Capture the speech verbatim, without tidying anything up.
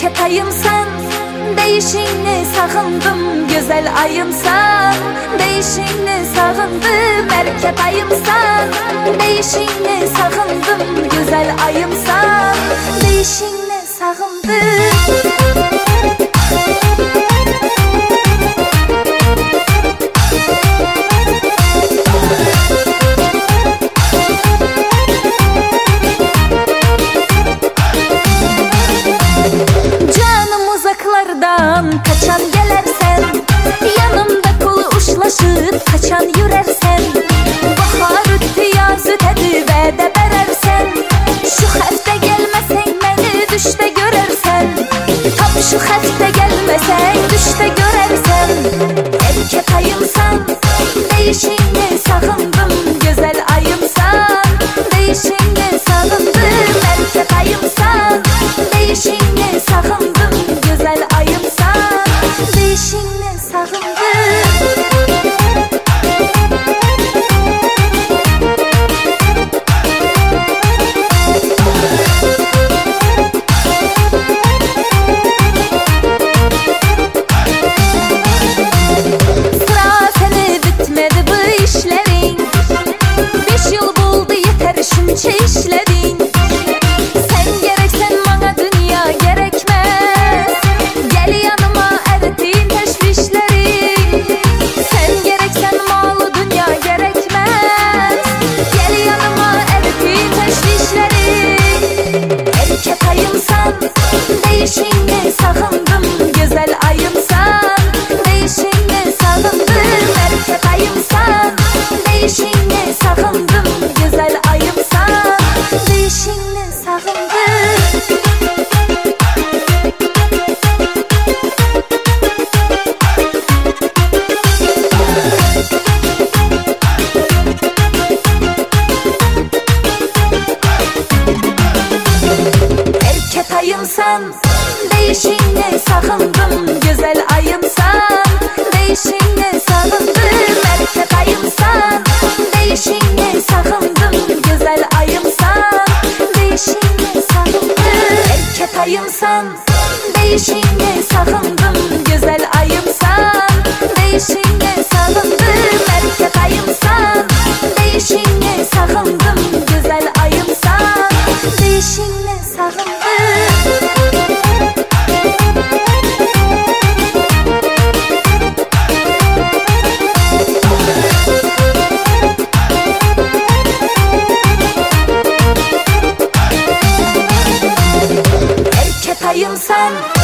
erkek ayımsan, değişini sağındım. Güzel ayımsan, değişini sağındım. Erkek ayımsan, değişini sağındım. Güzel ayımsan, değişini sağındım. Kaçan gelersen, yanımda kolu uçlaşıp kaçan yürersen, bahar ötü yaz ötedi ve de berersen, şu hafta gelmesen beni düşte görersen, tam şu hafta gelmesen düşte görersen. Erkek ayımsan, değişini sağındım. Güzel ayımsan, değişini sağındım. Erkek ayımsan, değişini sağındım. Güzel ayımsan, değişini sağındım. Sıra seni bitmedi bu işlerin, beş yıl buldu yeter şunca işledin. Sen gereksen bana dünya gerekmez, gel yanıma eritin teşvişleri. Sen gereksen malı dünya gerekmez, gel yanıma eritin teşvişleri. Erkek ayımsan, değişini sağındım. Güzel ayımsan, değişini sağındım. Erkek ayımsan, değişini sağındım. Güzel ayımsan, değişini sağındım. Erkek ayımsan, değişini sağındım. Güzel ayımsan, değişini sağındım. Erkek ayımsan, değişini sağındım. Güzel ayımsan, değişini sağındım. Erkek ayımsan, değişini sağındım. Güzel ayımsan, değişini sağındım. Erkek ayımsan, değişini sağındım. Güzel ayımsan, değişini sağındım. Erkek ayımsan,